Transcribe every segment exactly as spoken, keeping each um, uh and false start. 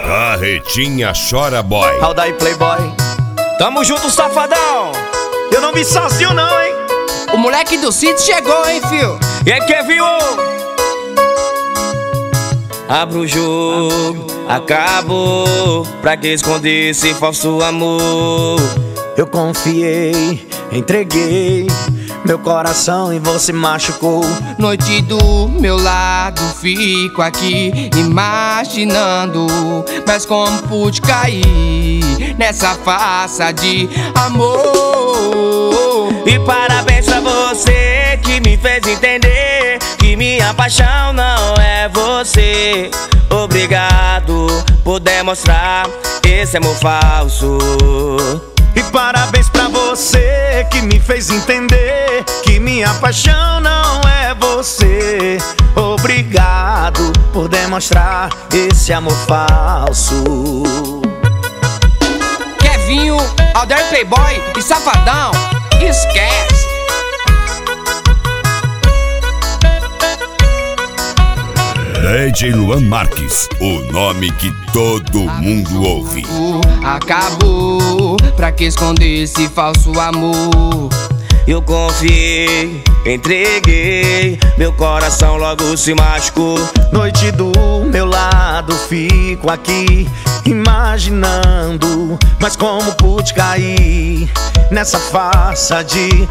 Carretinha chora boy. Aldaí Playboy. Tamo junto, safadão. Eu não vi sozinho não, hein. O moleque do sítio chegou, hein, fio. E aí, quem viu? Abra o jogo, acabou. Pra que esconder esse falso amor? Eu confiei, entreguei meu coração e você machucou. Noite do meu lado, fico aqui imaginando, mas como pude cair nessa farsa de amor? E parabéns pra você que me fez entender que minha paixão não é você. Obrigado por demonstrar esse amor falso. E parabéns pra você que me fez entender que minha paixão não é você. Obrigado por demonstrar esse amor falso. Kevinho, Aldaí Playboy e Safadão, esquece. D J Luan Marques, o nome que todo mundo ouve. Acabou, pra que esconder esse falso amor? Eu confiei, entreguei, meu coração logo se machucou. Noite do meu lado, fico aqui imaginando, mas como pude cair nessa farsa de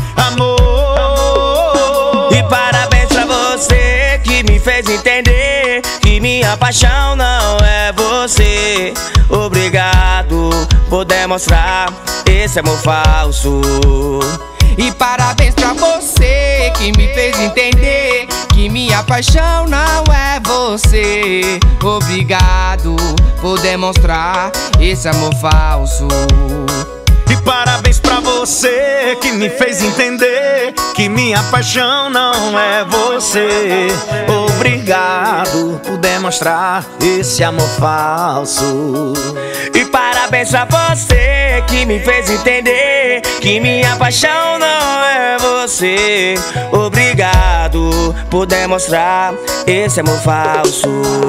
amor? E parabéns pra você que me fez entender que minha paixão não é você. Obrigado por demonstrar esse amor falso. E parabéns pra você que me fez entender que minha paixão não é você. Obrigado por demonstrar esse amor falso. E parabéns pra você que me fez entender que minha paixão não é você. Obrigado por demonstrar esse amor falso. E parabéns pra você que me fez entender que minha paixão não é você. Obrigado por demonstrar esse amor falso.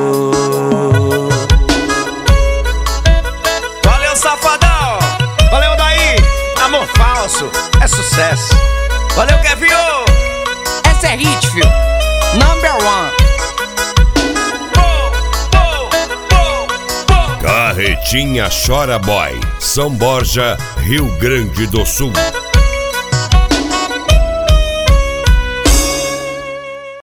Valeu, safadão. Valeu, daí. Amor falso é sucesso. Valeu, Kevinho. Essa é hit, fio. Number one. Carretinha chora boy. São Borja, Rio Grande do Sul.